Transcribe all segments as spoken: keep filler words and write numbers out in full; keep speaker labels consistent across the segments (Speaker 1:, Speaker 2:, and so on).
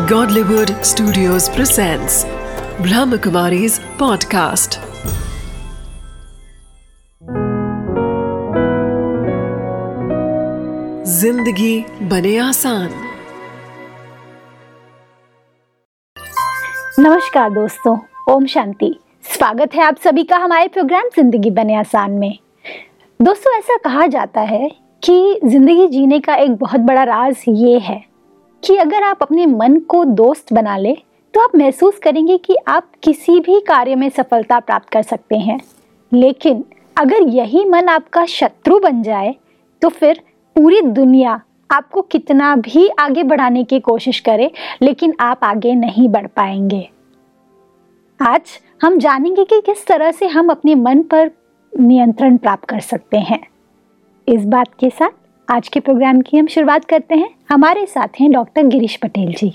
Speaker 1: Godlywood Studios presents Brahmakumari's podcast. जिंदगी बने आसान।
Speaker 2: नमस्कार दोस्तों, ओम शांति। स्वागत है आप सभी का हमारे प्रोग्राम जिंदगी बने आसान में। दोस्तों, ऐसा कहा जाता है कि जिंदगी जीने का एक बहुत बड़ा राज ये है कि अगर आप अपने मन को दोस्त बना ले तो आप महसूस करेंगे कि आप किसी भी कार्य में सफलता प्राप्त कर सकते हैं। लेकिन अगर यही मन आपका शत्रु बन जाए तो फिर पूरी दुनिया आपको कितना भी आगे बढ़ाने की कोशिश करे, लेकिन आप आगे नहीं बढ़ पाएंगे। आज हम जानेंगे कि किस तरह से हम अपने मन पर नियंत्रण प्राप्त कर सकते हैं। इस बात के साथ आज के प्रोग्राम की हम शुरुआत करते हैं। हमारे साथ हैं डॉक्टर गिरीश पटेल जी।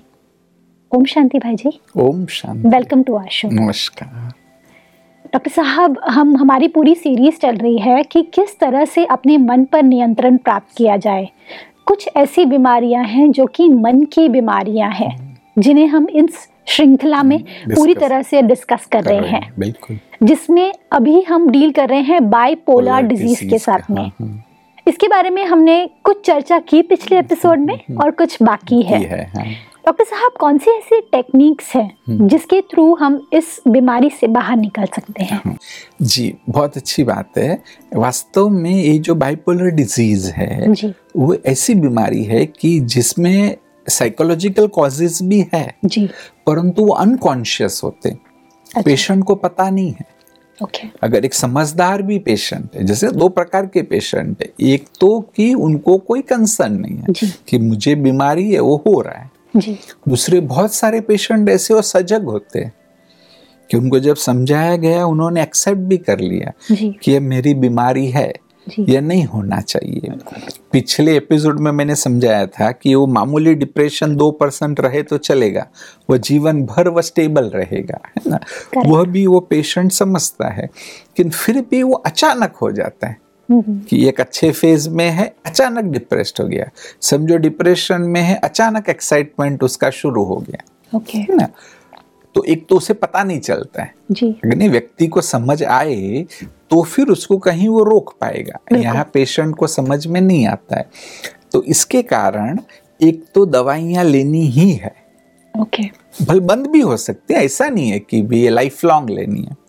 Speaker 2: ओम शांति भाई जी।
Speaker 3: ओम शांति।
Speaker 2: Welcome to our show.
Speaker 3: नमस्कार
Speaker 2: डॉक्टर साहब, हम हमारी पूरी सीरीज चल रही है कि किस तरह से अपने मन पर नियंत्रण प्राप्त किया जाए। कुछ ऐसी बीमारियां हैं जो कि मन की बीमारियां हैं, जिन्हें हम इस श्रृंखला में पूरी तरह से डिस्कस कर, कर रहे हैं, हैं।
Speaker 3: बिल्कुल।
Speaker 2: जिसमें अभी हम डील कर रहे हैं बाइपोलर डिजीज के साथ में। हाँ। इसके बारे में हमने कुछ चर्चा की पिछले एपिसोड में और कुछ बाकी है, है हाँ। डॉक्टर साहब, कौन सी ऐसी टेक्निक्स हैं जिसके थ्रू हम इस बीमारी से बाहर निकल सकते हैं?
Speaker 3: जी, बहुत अच्छी बात है। वास्तव में ये जो बाइपोलर डिजीज है जी, वो ऐसी बीमारी है कि जिसमें साइकोलॉजिकल कॉजेज भी है जी, परंतु वो अनकॉन्शियस होते। अच्छा। पेशेंट को पता नहीं है। Okay. अगर एक समझदार भी पेशेंट है, जैसे दो प्रकार के पेशेंट है, एक तो कि उनको कोई कंसर्न नहीं है कि मुझे बीमारी है, वो हो रहा है जी। दूसरे बहुत सारे पेशेंट ऐसे वो सजग होते हैं कि उनको जब समझाया गया उन्होंने एक्सेप्ट भी कर लिया कि ये मेरी बीमारी है, यह नहीं होना चाहिए। पिछले एपिसोड में मैंने समझाया था कि वो मामूली डिप्रेशन दो परसेंट रहे तो चलेगा, वो जीवन भर वो स्टेबल रहेगा, है ना। वह भी वो पेशेंट समझता है, लेकिन फिर भी वो अचानक हो जाता है कि एक अच्छे फेज में है, अचानक डिप्रेस्ड हो गया। समझो डिप्रेशन में है, अचानक एक्साइटमेंट उसका शुरू हो गया, है ना। तो एक तो उसे पता नहीं चलता है जी। अगर व्यक्ति को समझ आए तो फिर उसको कहीं वो रोक पाएगा। यहाँ पेशेंट को समझ में नहीं आता है, तो इसके कारण एक तो दवाइयाँ लेनी ही है। ओके। भले बंद भी हो सकती है, ऐसा नहीं है कि भी ये लाइफ लॉन्ग लेनी है।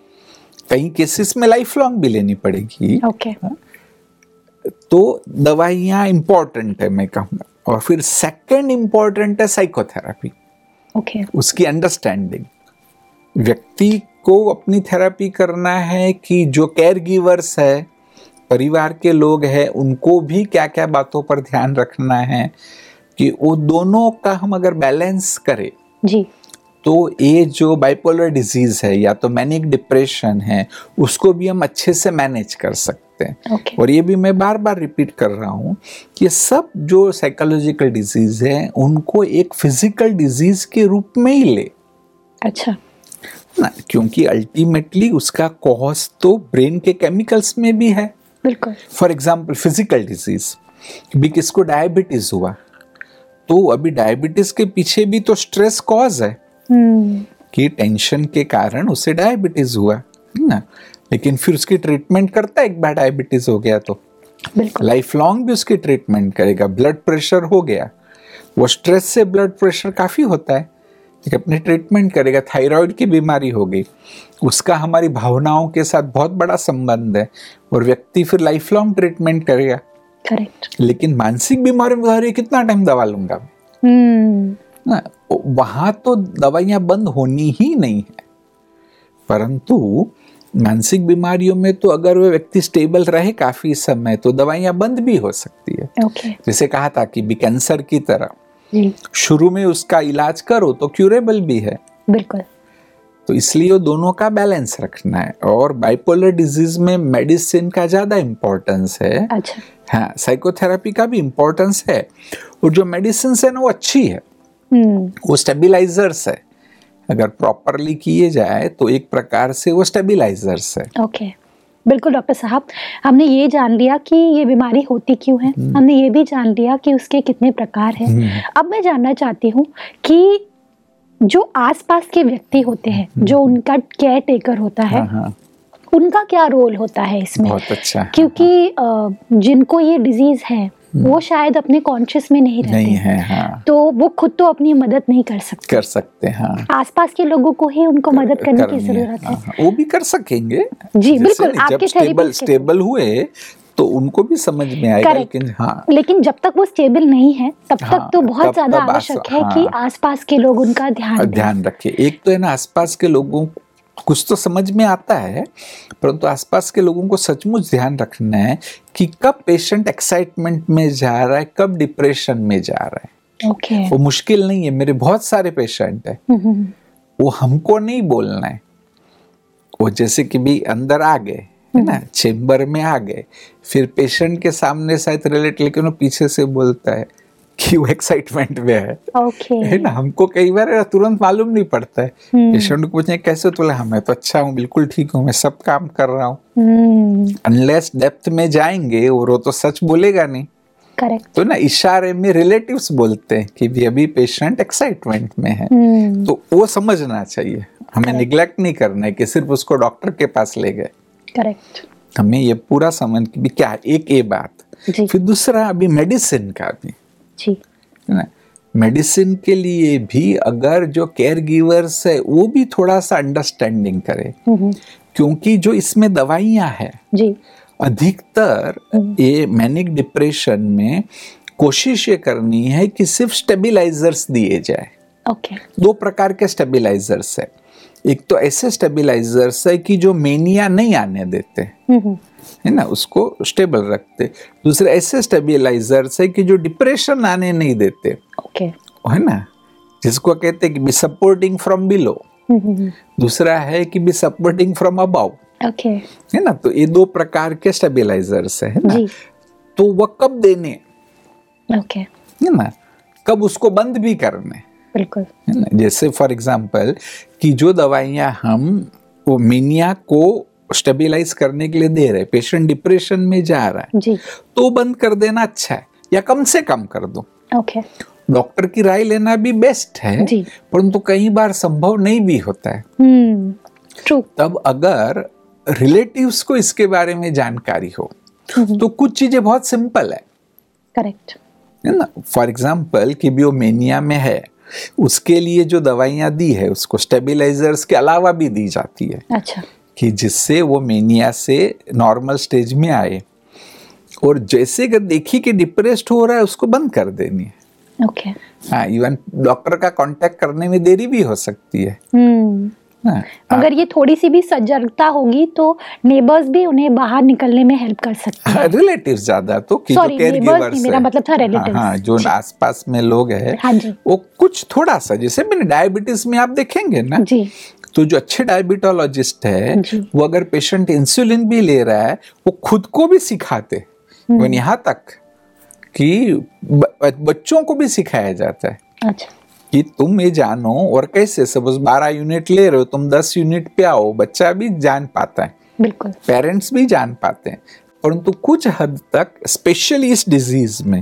Speaker 3: कई केसेस में लाइफ लॉन्ग भी लेनी पड़ेगी। ओके। तो दवाइयाँ इंपॉर्टेंट है, मैं कहूँगा। और फिर सेकंड इंपॉर्टेंट है साइकोथेरेपी। ओके। उसकी अंडरस्टैंडिंग, व्यक्ति को अपनी थेरेपी करना है कि जो केयर गिवर्स है, परिवार के लोग हैं, उनको भी क्या क्या बातों पर ध्यान रखना है, कि वो दोनों का हम अगर बैलेंस करें जी, तो ये जो बाइपोलर डिजीज है या तो मैनिक डिप्रेशन है, उसको भी हम अच्छे से मैनेज कर सकते हैं। okay. और ये भी मैं बार बार रिपीट कर रहा हूँ कि सब जो साइकोलॉजिकल डिजीज है उनको एक फिजिकल डिजीज के रूप में ही ले। अच्छा ना, क्योंकि अल्टीमेटली उसका कॉज तो ब्रेन के केमिकल्स में भी है। बिल्कुल। फॉर एग्जाम्पल फिजिकल डिजीज, भी किसको डायबिटीज हुआ, तो अभी डायबिटीज के पीछे भी तो स्ट्रेस कॉज है कि टेंशन के कारण उसे डायबिटीज हुआ, है ना। लेकिन फिर उसकी ट्रीटमेंट करता है, एक बार डायबिटीज हो गया तो लाइफ लॉन्ग भी उसकी ट्रीटमेंट करेगा। ब्लड प्रेशर हो गया, वो स्ट्रेस से ब्लड प्रेशर काफी होता है, अपने ट्रीटमेंट करेगा। थायराइड की बीमारी हो गई, उसका हमारी भावनाओं के साथ बहुत बड़ा संबंध है, और व्यक्ति फिर लाइफ लॉन्ग ट्रीटमेंट करेगा। करेक्ट। लेकिन मानसिक बीमारी में कितना टाइम दवा लूंगा ना, वहां तो दवाइयां बंद होनी ही नहीं है। परंतु मानसिक बीमारियों में तो अगर वो व्यक्ति स्टेबल रहे काफी समय तो दवाइयां बंद भी हो सकती है। okay. जैसे कहा था कि भी कैंसर की तरह शुरू में उसका इलाज करो तो क्यूरेबल भी है। बिल्कुल। तो इसलिए वो दोनों का बैलेंस रखना है। और बाइपोलर डिजीज में मेडिसिन का ज्यादा इम्पोर्टेंस है। अच्छा। हाँ, साइकोथेरेपी का भी इम्पोर्टेंस है, और जो मेडिसिन है ना वो अच्छी है, वो स्टेबिलाइजर्स है। अगर प्रॉपरली किए जाए तो एक प्रकार से वो स्टेबिलाइजर्स है। ओके।
Speaker 2: बिल्कुल डॉक्टर साहब, हमने ये जान लिया कि ये बीमारी होती क्यों है, हमने ये भी जान लिया कि उसके कितने प्रकार हैं। अब मैं जानना चाहती हूँ कि जो आसपास के व्यक्ति होते हैं, जो उनका केयर टेकर होता है, हाँ हाँ। उनका क्या रोल होता है इसमें?
Speaker 3: बहुत अच्छा।
Speaker 2: क्योंकि जिनको ये डिजीज है वो शायद अपने कॉन्शियस में नहीं रहते
Speaker 3: नहीं है, हाँ।
Speaker 2: तो वो खुद तो अपनी मदद नहीं कर सकते
Speaker 3: कर सकते हाँ।
Speaker 2: आसपास के लोगों को ही उनको कर, मदद करने की जरूरत है।
Speaker 3: हाँ, वो भी कर सकेंगे
Speaker 2: जी बिल्कुल। आपके
Speaker 3: स्टेबल स्टेबल हुए तो उनको भी समझ में आएगा, लेकिन हाँ
Speaker 2: लेकिन जब तक वो स्टेबल नहीं है तब हाँ, तक तो बहुत ज्यादा आवश्यक है हाँ, कि आसपास के लोग उनका ध्यान
Speaker 3: ध्यान रखें। एक तो है ना, आसपास के लोगों कुछ तो समझ में आता है, परंतु आसपास के लोगों को सचमुच ध्यान रखना है कि कब पेशेंट एक्साइटमेंट में जा रहा है, कब डिप्रेशन में जा रहा है।
Speaker 2: okay.
Speaker 3: वो मुश्किल नहीं है, मेरे बहुत सारे पेशेंट है, वो हमको नहीं बोलना है, वो जैसे कि भी अंदर आ गए है ना, चेम्बर में आ गए, फिर पेशेंट के सामने शायद रिलेट, लेकिन वो पीछे से बोलता है कि वो एक्साइटमेंट में है।
Speaker 2: okay.
Speaker 3: है ना, हमको कई बार तुरंत मालूम नहीं पड़ता है। पेशेंट को पूछे कैसे, तो बोला मैं तो अच्छा हूँ, बिल्कुल ठीक हूँ, मैं सब काम कर रहा हूँ। अनलेस डेप्थ में जाएंगे और वो तो सच बोलेगा नहीं।
Speaker 2: करेक्ट।
Speaker 3: तो ना इशारे में रिलेटिव्स बोलते हैं कि भी अभी पेशेंट एक्साइटमेंट में है, तो वो समझना चाहिए। हमें निग्लेक्ट नहीं करना है कि सिर्फ उसको डॉक्टर के पास ले गए।
Speaker 2: करेक्ट।
Speaker 3: हमें ये पूरा समझ कि क्या है, एक ये बात। फिर दूसरा अभी मेडिसिन का भी
Speaker 2: जी,
Speaker 3: ना, मेडिसिन के लिए भी अगर जो केयर गिवर्स है वो भी थोड़ा सा अंडरस्टैंडिंग करे, क्योंकि जो इसमें दवाइयां है
Speaker 2: जी,
Speaker 3: अधिकतर ये मैनिक डिप्रेशन में कोशिश ये करनी है कि सिर्फ स्टेबिलाइजर्स दिए जाए।
Speaker 2: ओके।
Speaker 3: दो प्रकार के स्टेबिलाइजर्स है, एक तो ऐसे स्टेबिलाइजर्स है कि जो मेनिया नहीं आने देते है ना, उसको स्टेबल रखते। दूसरे ऐसे स्टेबिलाइजर्स है कि जो डिप्रेशन आने नहीं देते,
Speaker 2: ओके,
Speaker 3: है ना, जिसको कहते हैं कि बी सपोर्टिंग फ्रॉम बिलो। दूसरा है कि be supporting from above,
Speaker 2: okay,
Speaker 3: है ना। तो ये दो प्रकार के स्टेबिलाइजर्स है ना, तो वह कब देने,
Speaker 2: ओके,
Speaker 3: है ना, कब उसको बंद भी करने,
Speaker 2: बिल्कुल,
Speaker 3: है ना। जैसे फॉर एग्जांपल कि जो दवाइयां हम वो मेनिया को स्टेबिलाइज करने के लिए दे रहे, पेशेंट डिप्रेशन में जा रहा है
Speaker 2: जी,
Speaker 3: तो बंद कर देना अच्छा है, या कम से कम कर दो।
Speaker 2: ओके।
Speaker 3: डॉक्टर की राय लेना भी बेस्ट है, परंतु कई बार संभव नहीं भी होता है।
Speaker 2: ट्रू।
Speaker 3: तब अगर रिलेटिव्स को इसके बारे में जानकारी हो तो कुछ चीजें बहुत सिंपल है।
Speaker 2: करेक्ट,
Speaker 3: है ना। फॉर एग्जाम्पल कि भी वो मेनिया में है, उसके लिए जो दवाइयां दी है उसको स्टेबिलाइजर्स के अलावा भी दी जाती है।
Speaker 2: अच्छा।
Speaker 3: कि जिससे वो मेनिया से नॉर्मल स्टेज में आए, और जैसे कि देखी कि डिप्रेस्ड हो रहा है उसको बंद कर देनी है।
Speaker 2: ओके।
Speaker 3: हाँ, इवन डॉक्टर का कांटेक्ट करने में देरी भी हो सकती है।
Speaker 2: हाँ, अगर ये थोड़ी सी भी सजगता होगी तो नेबर्स भी उन्हें बाहर निकलने में हेल्प कर सकते हैं।
Speaker 3: रिलेटिव्स ज्यादा तो कि
Speaker 2: Sorry,
Speaker 3: जो केयर गिवर्स,
Speaker 2: मेरा मतलब था रिलेटिव्स।
Speaker 3: हाँ, जो आसपास में लोग हैं,
Speaker 2: हाँ जी,
Speaker 3: वो कुछ थोड़ा सा, जैसे मैंने डायबिटीज में आप देखेंगे ना जी, तो जो अच्छे डायबिटोलॉजिस्ट है वो अगर पेशेंट इंसुलिन भी ले रहा है वो खुद को भी सिखाते, वो यहाँ तक कि बच्चों को भी सिखाया जाता है। अच्छा। कि तुम ये जानो, और कैसे, सपोज बारह यूनिट ले रहे हो तुम दस यूनिट पे आओ, बच्चा भी जान पाता है, बिल्कुल, पेरेंट्स भी जान पाते हैं। परंतु कुछ हद तक स्पेशली इस डिजीज में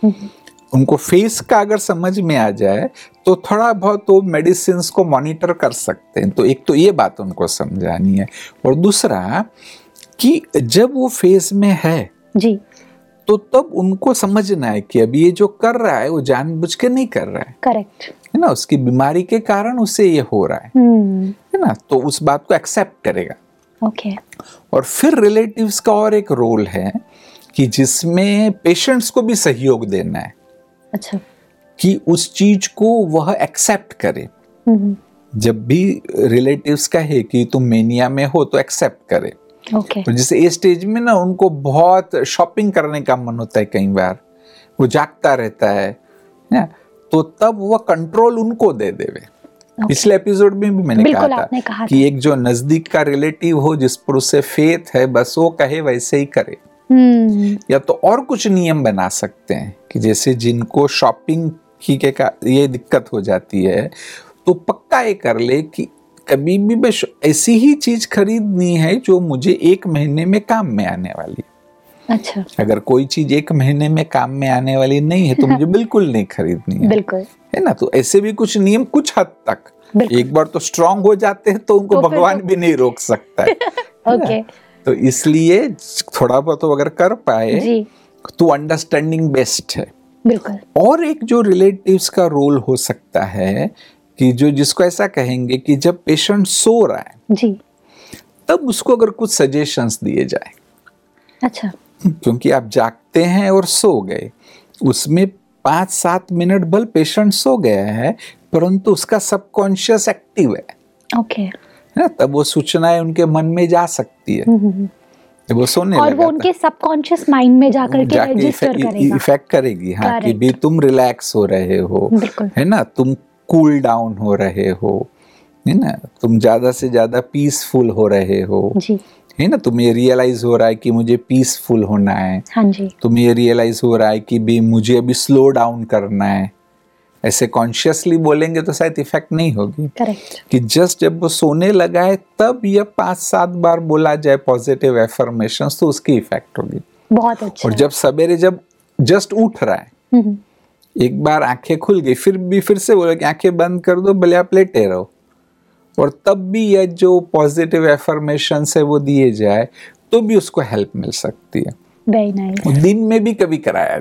Speaker 3: उनको फेस का अगर समझ में आ जाए तो थोड़ा बहुत वो मेडिसिन को मॉनिटर कर सकते हैं। तो एक तो ये बात उनको समझानी है, और दूसरा कि जब वो फेस में है जी, तो तब उनको समझना है कि अभी ये जो कर रहा है वो जानबूझ के नहीं कर रहा है। करेक्ट, है ना, उसकी बीमारी के कारण उसे ये हो रहा है, है ना, तो उस बात को एक्सेप्ट करेगा। ओके। और फिर रिलेटिव्स का और एक रोल है कि जिसमें पेशेंट्स को भी सहयोग देना है। अच्छा। कि उस चीज को वह एक्सेप्ट करे। जब भी रिलेटिव्स कहे कि तुम मेनिया में हो तो एक्सेप्ट करे। ओके। तो जैसे इस स्टेज में ना उनको बहुत शॉपिंग करने का मन होता है, कई बार वो जागता रहता है ना, तो तब वह कंट्रोल उनको दे देवे। okay. पिछले एपिसोड में भी मैंने कहा था, कहा कि एक जो नजदीक का रिलेटिव हो जिस पर उसे फेथ है, बस वो कहे वैसे ही करे। hmm. या तो और कुछ नियम बना सकते हैं कि जैसे जिनको शॉपिंग की के का ये दिक्कत हो जाती है तो पक्का ये कर ले कि कभी भी बस ऐसी ही चीज खरीदनी है जो मुझे एक महीने में काम में आने वाली है।
Speaker 2: अच्छा।
Speaker 3: अगर कोई चीज एक महीने में काम में आने वाली नहीं है तो मुझे बिल्कुल नहीं खरीदनी है।
Speaker 2: बिल्कुल,
Speaker 3: है ना। तो ऐसे भी कुछ नियम कुछ हद तक, एक बार तो स्ट्रांग हो जाते हैं तो उनको तो भगवान तो... भी नहीं रोक सकता है।
Speaker 2: ओके।
Speaker 3: तो इसलिए थोड़ा बहुत तो अगर कर पाए तो अंडरस्टैंडिंग बेस्ट है।
Speaker 2: बिल्कुल।
Speaker 3: और एक जो रिलेटिव्स का रोल हो सकता है कि जो जिसको ऐसा कहेंगे कि जब पेशेंट सो रहा है
Speaker 2: जी,
Speaker 3: तब उसको अगर कुछ सजेशंस दिए जाए।
Speaker 2: अच्छा।
Speaker 3: क्योंकि आप जागते हैं और सो गए, उसमें पांच सात मिनट भल पेशेंट सो गया है परंतु उसका सबकॉन्शियस एक्टिव है।
Speaker 2: ओके।
Speaker 3: है, तब वो सूचनाएं उनके मन में जा सकती है। तो वो सोने
Speaker 2: और वो उनके सबकॉन्शियस माइंड में जाकर के रजिस्टर करेगा,
Speaker 3: इफेक्ट करेगी। हाँ, कि भी तुम रिलैक्स हो रहे हो, है ना, तुम कूल डाउन हो रहे हो, है ना, तुम ज्यादा से ज्यादा पीसफुल हो रहे हो
Speaker 2: जी,
Speaker 3: है ना, तुम्हें रियलाइज हो रहा है कि मुझे पीसफुल होना है।
Speaker 2: हाँ जी।
Speaker 3: तुम्हें रियलाइज हो रहा है कि भी मुझे अभी स्लो डाउन करना है। ऐसे कॉन्शियसली बोलेंगे तो शायद इफेक्ट नहीं होगी।
Speaker 2: करेक्ट।
Speaker 3: कि जस्ट जब वो सोने लगा है तब ये पांच सात बार बोला जाए पॉजिटिव एफर्मेशंस तो उसकी इफेक्ट होगी।
Speaker 2: बहुत अच्छा।
Speaker 3: और जब सवेरे जब जस्ट उठ रहा है, एक बार आंखें खुल गई, फिर भी फिर से बोले कि आंखें बंद कर दो, भले आप लेटे रहो, और तब भी ये जो पॉजिटिव एफर्मेशंस है वो दिए जाए तो भी उसको हेल्प मिल सकती है।
Speaker 2: Very nice.
Speaker 3: दिन में भी कभी कराया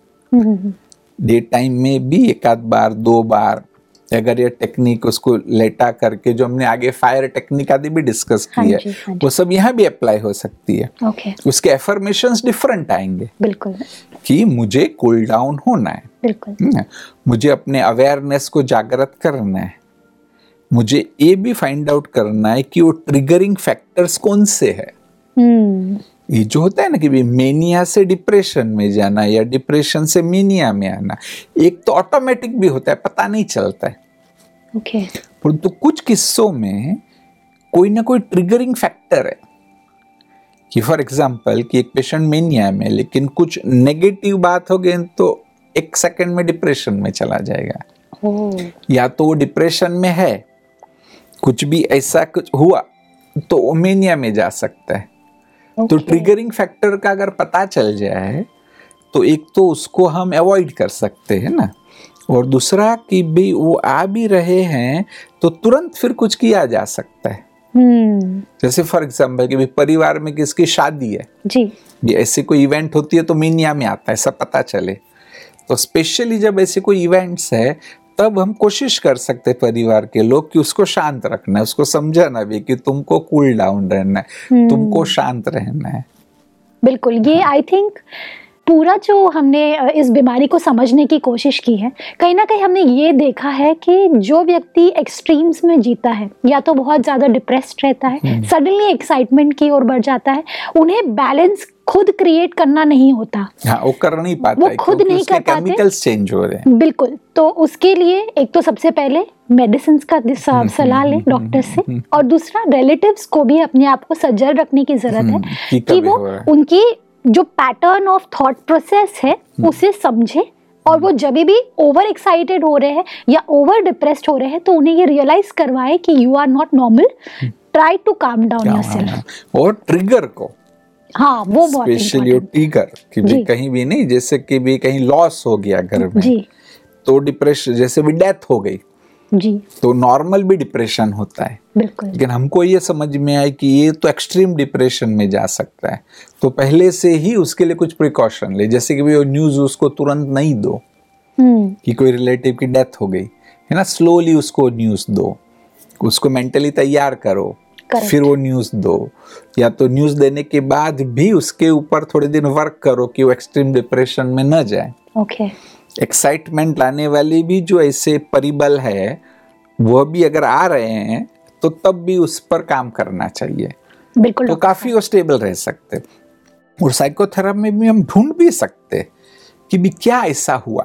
Speaker 3: जाए, डे टाइम में भी एक आध बार दो बार, अगर ये टेक्निक उसको लेटा करके, जो हमने आगे फायर टेक्निक आदि भी डिस्कस की है, हाँ वो सब यहाँ भी अप्लाई हो सकती है।
Speaker 2: ओके।
Speaker 3: उसके एफर्मेशंस डिफरेंट आएंगे।
Speaker 2: बिल्कुल। कि
Speaker 3: मुझे कूल डाउन होना है,
Speaker 2: बिल्कुल,
Speaker 3: मुझे अपने अवेयरनेस को जागृत करना है, मुझे ये भी फाइंड आउट करना है कि वो ट्रिगरिंग फैक्टर्स कौन से है।
Speaker 2: hmm.
Speaker 3: ये जो होता है ना कि भी मेनिया से डिप्रेशन में जाना या डिप्रेशन से मेनिया में आना, एक तो ऑटोमेटिक भी होता है, पता नहीं चलता है।
Speaker 2: okay.
Speaker 3: परंतु तो कुछ किस्सों में कोई ना कोई ट्रिगरिंग फैक्टर है कि फॉर एग्जांपल कि एक पेशेंट मेनिया में, लेकिन कुछ नेगेटिव बात हो गई तो एक सेकंड में डिप्रेशन में चला जाएगा।
Speaker 2: oh.
Speaker 3: या तो वो डिप्रेशन में है, कुछ भी ऐसा कुछ हुआ तो वो मेनिया में जा सकता है। okay. तो ट्रिगरिंग फैक्टर का अगर पता चल जाए तो एक तो उसको हम अवॉइड कर सकते हैं ना, और दूसरा कि भी वो आ भी रहे हैं तो तुरंत फिर कुछ किया जा सकता है।
Speaker 2: hmm.
Speaker 3: जैसे फॉर एग्जाम्पल कि भी परिवार में किसकी शादी है
Speaker 2: जी,
Speaker 3: भी ऐसे कोई इवेंट होती है तो मेनिया में आता है, सब पता चले। तो स्पेशली जब ऐसे कोई इवेंट्स है तब हम कोशिश कर सकते परिवार के लोग कि उसको शांत रखना है, उसको समझाना भी कि तुमको कूल डाउन रहना है, hmm. तुमको शांत रहना है।
Speaker 2: बिल्कुल। ये आई थिंक पूरा जो हमने इस बीमारी को समझने की कोशिश की है, कहीं ना कहीं हमने ये देखा है कि जो व्यक्ति एक्सट्रीम्स में जीता है, या तो बहुत ज़्यादा डिप्रेस्ड रहता है, सडनली एक्साइटमेंट की ओर बढ़ जाता है, उन्हें बैलेंस खुद क्रिएट करना नहीं होता।
Speaker 3: हाँ, वो कर नहीं पाता,
Speaker 2: वो खुद नहीं कर पाते,
Speaker 3: केमिकल्स चेंज हो रहे हैं।
Speaker 2: बिल्कुल। तो उसके लिए एक तो सबसे पहले मेडिसिन का सलाह लें डॉक्टर से, और दूसरा रिलेटिव्स को भी अपने आप को सजग रखने की जरूरत है कि वो उनकी जो पैटर्न ऑफ थॉट प्रोसेस है उसे समझे, और वो जब भी ओवर एक्साइटेड हो रहे हैं या ओवर डिप्रेस्ड हो रहे हैं तो उन्हें ये रियलाइज करवाए कि you are not normal, try to calm down yourself.
Speaker 3: और ट्रिगर को,
Speaker 2: हाँ वो बहुत
Speaker 3: स्पेशली ट्रिगर कि भी कहीं भी नहीं, जैसे कि भी कहीं लॉस हो गया घर में जी, तो डिप्रेशन, जैसे भी डेथ हो गई
Speaker 2: जी,
Speaker 3: तो नॉर्मल भी डिप्रेशन होता है।
Speaker 2: बिल्कुल।
Speaker 3: लेकिन हमको ये समझ में आए कि ये तो एक्सट्रीम डिप्रेशन में जा सकता है, तो पहले से ही उसके लिए कुछ प्रिकॉशन ले, जैसे कि वो न्यूज उसको तुरंत नहीं दो कि कोई रिलेटिव की डेथ हो गई है ना, स्लोली उसको न्यूज दो, उसको मेंटली तैयार करो, फिर वो न्यूज दो, या तो न्यूज देने के बाद भी उसके ऊपर थोड़े दिन वर्क करो कि वो एक्सट्रीम डिप्रेशन में न जाए।
Speaker 2: ओके।
Speaker 3: एक्साइटमेंट लाने वाली भी जो ऐसे परिबल है वो भी अगर आ रहे हैं तो तब भी उस पर काम करना चाहिए।
Speaker 2: बिल्कुल।
Speaker 3: तो काफी वो स्टेबल रह सकते। और साइकोथेरेपी में भी हम ढूंढ भी सकते कि भी क्या ऐसा हुआ।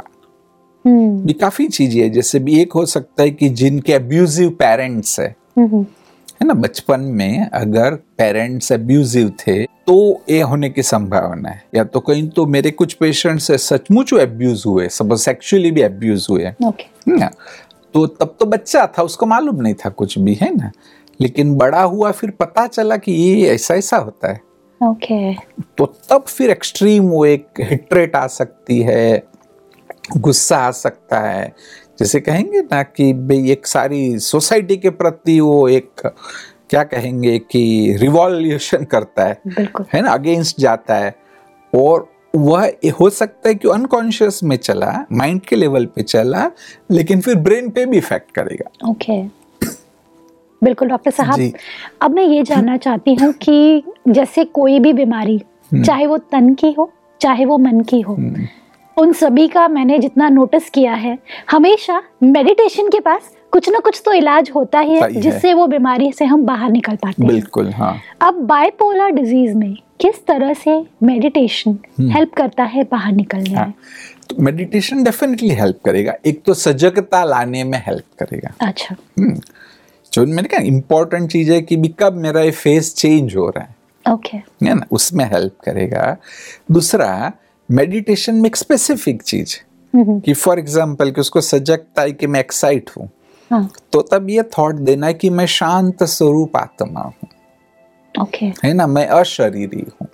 Speaker 3: भी काफी चीजें है, जैसे भी एक हो सकता है कि जिनके अब्यूजिव पेरेंट्स है है ना, बचपन में अगर पेरेंट्स अब्यूजिव थे तो ये होने की संभावना है, या तो कहीं तो मेरे कुछ पेशेंट्स सचमुच अब्यूज हुए, सब सेक्सुअली भी अब्यूज हुए
Speaker 2: okay.
Speaker 3: ना, तो तब तो बच्चा था, उसको मालूम नहीं था कुछ भी, है ना, लेकिन बड़ा हुआ फिर पता चला कि ये ऐसा ऐसा होता है।
Speaker 2: Okay okay.
Speaker 3: तो तब फिर एक्सट्रीम वो एक हिट्रेट आ सकती है, गुस्सा आ सकता है, जैसे कहेंगे ना कि भाई एक सारी सोसाइटी के प्रति वो एक क्या कहेंगे कि रिवॉल्यूशन करता है, है ना, अगेंस्ट जाता है, और वह हो सकता है कि अनकॉन्शियस में चला, माइंड के लेवल पे चला, लेकिन फिर ब्रेन पे भी इफेक्ट करेगा।
Speaker 2: Okay okay. बिल्कुल डॉक्टर साहब, अब मैं ये जानना चाहती हूँ कि जैसे कोई भी बीमारी, चाहे वो तन की हो चाहे वो मन की हो, उन सभी का मैंने जितना नोटिस किया है, हमेशा मेडिटेशन के पास कुछ ना कुछ तो इलाज होता ही है जिससे वो बीमारी से हम बाहर निकल पाते हैं।
Speaker 3: बिल्कुल, हाँ।
Speaker 2: अब बाइपोलर डिजीज में किस तरह से मेडिटेशन हेल्प करता है बाहर निकलने
Speaker 3: हाँ।
Speaker 2: में?
Speaker 3: तो मेडिटेशन डेफिनेटली हेल्प करेगा। एक तो सजगता लाने में हेल्प करेगा।
Speaker 2: अच्छा,
Speaker 3: जो मैंने कहा इम्पोर्टेंट चीज है कि कब मेरा ये फेस चेंज हो रहा है,
Speaker 2: ओके okay.
Speaker 3: है ना, उसमें हेल्प करेगा। दूसरा, मेडिटेशन में एक स्पेसिफिक चीज कि फॉर एग्जांपल कि उसको सजगता है कि मैं एक्साइट हूँ, हाँ. तो तब ये थॉट देना है कि मैं शांत स्वरूप आत्मा हूँ,
Speaker 2: ओके okay.
Speaker 3: है ना, मैं अशरीरी हूँ।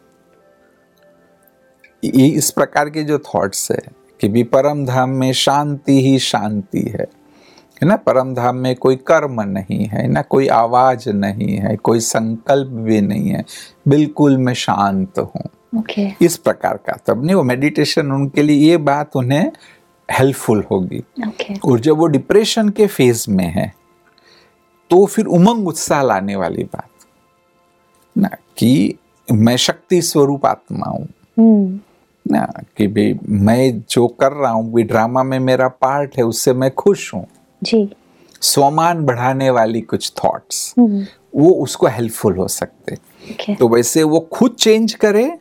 Speaker 3: ये इस प्रकार के जो थॉट्स है कि भी परम धाम में शांति ही शांति है, है ना, परम धाम में कोई कर्म नहीं है ना, कोई आवाज नहीं है, कोई संकल्प भी नहीं है, बिल्कुल मैं शांत हूँ,
Speaker 2: okay.
Speaker 3: इस प्रकार का, तब नहीं वो मेडिटेशन उनके लिए ये बात उन्हें हेल्पफुल होगी।
Speaker 2: okay.
Speaker 3: और जब वो डिप्रेशन के फेज में है तो फिर उमंग उत्साह लाने वाली बात ना कि मैं शक्ति स्वरूप आत्मा हूँ,
Speaker 2: hmm.
Speaker 3: ना कि भाई मैं जो कर रहा हूँ, भी ड्रामा में मेरा पार्ट है, उससे मैं खुश हूँ
Speaker 2: जी।
Speaker 3: स्वमान बढ़ाने वाली कुछ थॉट्स, वो उसको हेल्पफुल हो सकते।
Speaker 2: okay.
Speaker 3: तो वैसे वो खुद चेंज करे,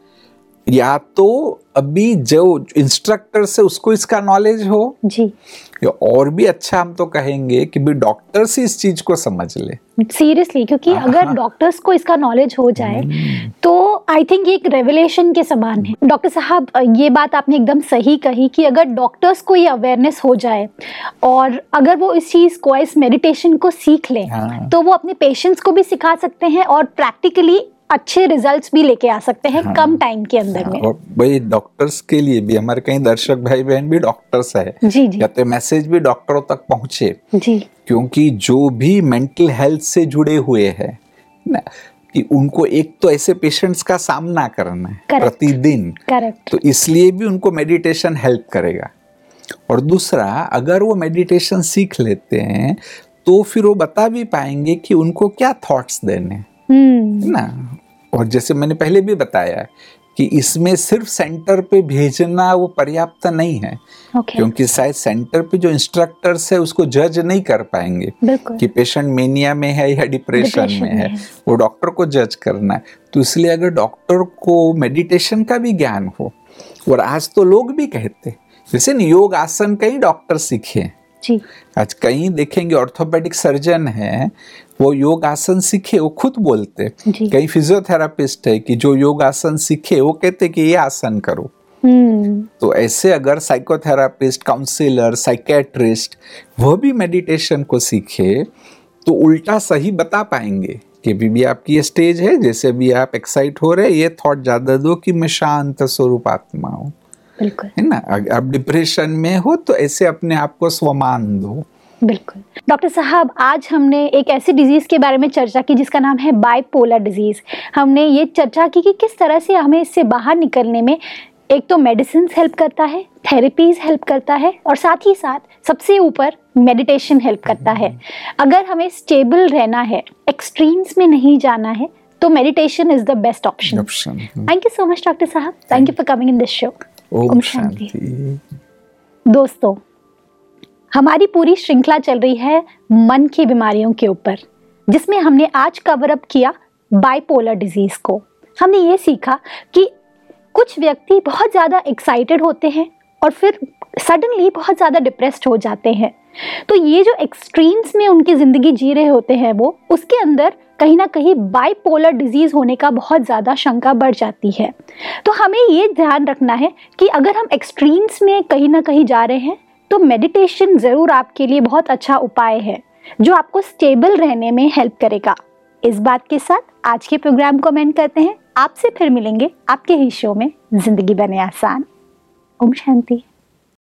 Speaker 3: या तो अभी जो इंस्ट्रक्टर से उसको इसका नॉलेज हो
Speaker 2: जी,
Speaker 3: या और भी अच्छा हम तो कहेंगे कि भी डॉक्टर से इस चीज को समझ ले
Speaker 2: सीरियसली, क्योंकि अगर डॉक्टर्स को इसका नॉलेज हो जाए तो आई थिंक ये एक रेवलेशन के समान है। डॉक्टर साहब, ये बात आपने एकदम सही कही कि अगर डॉक्टर्स को ये अवेयरनेस हो जाए और अगर वो इस चीज को, इस मेडिटेशन को सीख ले, हाँ। तो वो अपने पेशेंट्स को भी सिखा सकते हैं और प्रैक्टिकली अच्छे रिजल्ट्स भी लेके आ सकते हैं, हाँ, कम टाइम के अंदर में।
Speaker 3: और भाई डॉक्टर्स के लिए भी, हमारे कई दर्शक भाई बहन भी डॉक्टर्स है,
Speaker 2: जी जी,
Speaker 3: या तो मैसेज भी डॉक्टरों तक पहुंचे
Speaker 2: जी,
Speaker 3: क्योंकि जो भी मेंटल हेल्थ से जुड़े हुए हैं ना, कि उनको एक तो ऐसे पेशेंट्स का सामना करना है प्रतिदिन,
Speaker 2: करेक्ट,
Speaker 3: तो इसलिए भी उनको मेडिटेशन हेल्प करेगा। और दूसरा, अगर वो मेडिटेशन सीख लेते हैं तो फिर वो बता भी पाएंगे कि उनको क्या थॉट्स देने, है ना। और जैसे मैंने पहले भी बताया कि इसमें सिर्फ सेंटर पे भेजना वो पर्याप्त नहीं है, okay. क्योंकि शायद सेंटर पे जो इंस्ट्रक्टर्स है उसको जज नहीं कर पाएंगे कि पेशेंट मेनिया में है या डिप्रेशन में है, है। वो डॉक्टर को जज करना है। तो इसलिए अगर डॉक्टर को मेडिटेशन का भी ज्ञान हो, और आज तो लोग भी कहते जैसे योग आसन कई डॉक्टर सीखे
Speaker 2: जी।
Speaker 3: आज कहीं देखेंगे ऑर्थोपेडिक सर्जन है, वो योग आसन सीखे, वो खुद बोलते। कई फिजियोथेरापिस्ट है कि जो योग आसन सीखे वो कहते कि ये आसन करो। तो ऐसे अगर साइकोथेरापिस्ट, काउंसलर, साइकेट्रिस्ट वो भी मेडिटेशन को सीखे तो उल्टा सही बता पाएंगे कि भी आपकी ये स्टेज है, जैसे भी आप एक्साइट हो रहे, ये थॉट ज्यादा दो कि मैं शांत स्वरूप आत्मा हूँ,
Speaker 2: बिल्कुल,
Speaker 3: है ना। आप डिप्रेशन में हो तो ऐसे अपने आप को स्वमान दो।
Speaker 2: बिल्कुल। डॉक्टर साहब, आज हमने एक ऐसी डिजीज के बारे में चर्चा की जिसका नाम है बाइपोलर डिजीज। हमने ये चर्चा की कि किस तरह से हमें इससे बाहर निकलने में एक तो मेडिसिन हेल्प करता है, थेरेपीज हेल्प करता है, और साथ ही साथ सबसे ऊपर मेडिटेशन हेल्प करता है। अगर हमें स्टेबल रहना है, एक्सट्रीम्स में नहीं जाना है, तो meditation is the best option. Thank you so much doctor साहब, thank you for coming in this show.
Speaker 3: ओम शांति।
Speaker 2: दोस्तों, हमारी पूरी श्रृंखला चल रही है मन की बीमारियों के ऊपर, जिसमें हमने आज कवर अप किया बाइपोलर डिजीज को। हमने ये सीखा कि कुछ व्यक्ति बहुत ज़्यादा एक्साइटेड होते हैं और फिर सडनली बहुत ज़्यादा डिप्रेस्ड हो जाते हैं। तो ये जो एक्सट्रीम्स में उनकी ज़िंदगी जी रहे होते हैं वो, उसके अंदर कहीं ना कहीं बाइपोलर डिजीज होने का बहुत ज़्यादा शंका बढ़ जाती है। तो हमें ये ध्यान रखना है कि अगर हम एक्सट्रीम्स में कहीं ना कहीं जा रहे हैं तो मेडिटेशन जरूर आपके लिए बहुत अच्छा उपाय है जो आपको स्टेबल रहने में हेल्प करेगा। इस बात के साथ आज के प्रोग्राम को एंड करते हैं। आपसे फिर मिलेंगे आपके ही शो में जिंदगी बने आसान। ओम शांति।